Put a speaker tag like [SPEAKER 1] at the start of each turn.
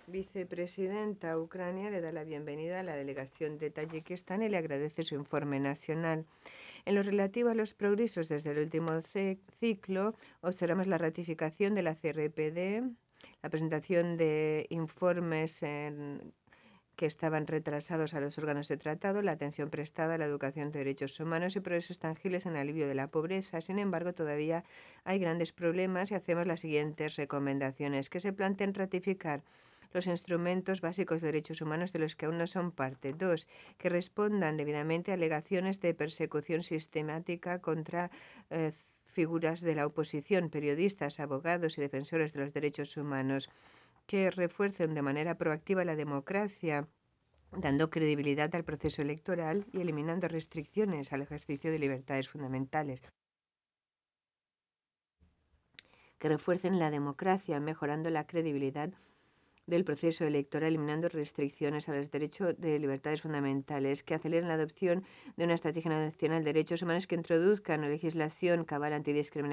[SPEAKER 1] vicepresidenta. Ucrania le da la bienvenida a la delegación de Tayikistán y le agradece su informe nacional. En lo relativo a los progresos desde el último ciclo, observamos la ratificación de la CRPD, la presentación de informes que estaban retrasados a los órganos de tratado, la atención prestada a la educación de derechos humanos y progresos tangibles en el alivio de la pobreza. Sin embargo, todavía hay grandes problemas y hacemos las siguientes recomendaciones: que se planteen ratificar los instrumentos básicos de derechos humanos de los que aún no son parte. 2. Que respondan debidamente a alegaciones de persecución sistemática contra figuras de la oposición, periodistas, abogados y defensores de los derechos humanos. Que refuercen de manera proactiva la democracia, dando credibilidad al proceso electoral y eliminando restricciones al ejercicio de libertades fundamentales. Que refuercen la democracia, mejorando la credibilidad del proceso electoral, eliminando restricciones a los derechos de libertades fundamentales. Que aceleren la adopción de una estrategia nacional de derechos humanos que introduzca una legislación cabal antidiscriminación